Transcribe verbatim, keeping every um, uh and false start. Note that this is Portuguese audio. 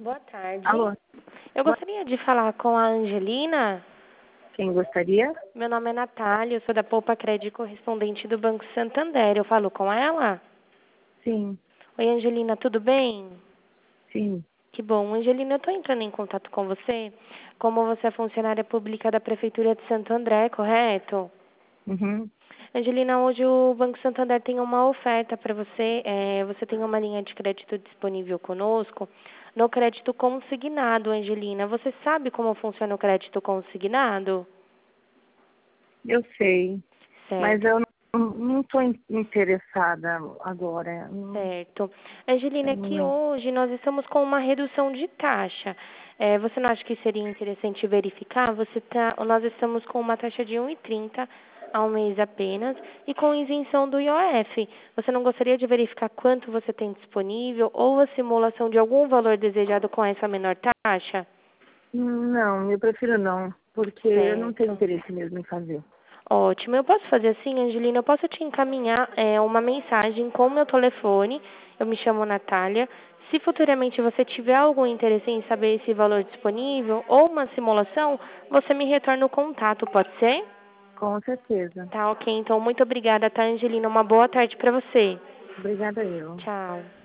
Boa tarde. Alô? Eu Boa- gostaria de falar com a Angelina. Quem gostaria? Meu nome é Natália, eu sou da Poupa Crédito correspondente do Banco Santander. Eu falo com ela? Sim, Oi, Angelina, tudo bem? sim. Que bom. Angelina, eu estou entrando em contato com você. Como você é funcionária pública da Prefeitura de Santo André, correto? Uhum. Angelina, hoje o Banco Santander tem uma oferta para você. É, você tem uma linha de crédito disponível conosco no crédito consignado, Angelina. Você sabe como funciona o crédito consignado? Eu sei, mas Certo, eu não estou interessada agora. Não- certo. eu Angelina, que não- hoje nós estamos com uma redução de taxa. É, você não acha que seria interessante verificar? Você tá, nós estamos com uma taxa de um e trinta ao mês apenas e com isenção do I O F. Você não gostaria de verificar quanto você tem disponível ou a simulação de algum valor desejado com essa menor taxa? não, eu prefiro não, porque eu não tenho Certo. interesse mesmo em fazer. Ótimo. Eu posso fazer assim, Angelina? Eu posso te encaminhar é, uma mensagem com o meu telefone. Eu me chamo Natália. Se futuramente você tiver algum interesse em saber esse valor disponível ou uma simulação, você me retorna o contato, pode ser? Com certeza. Tá, ok. Então, muito obrigada, tá, Angelina? Uma boa tarde para você. Obrigada eu. Tchau.